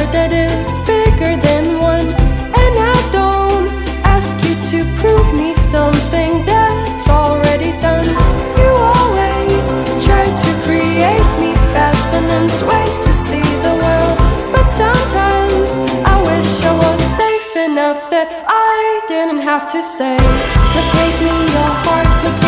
heart that is bigger than one. And I don't ask you to prove me something that's already done. You always try to create me fascinating ways to see the world, but sometimes I wish I was safe enough that I didn't have to say, locate me in your heart, locate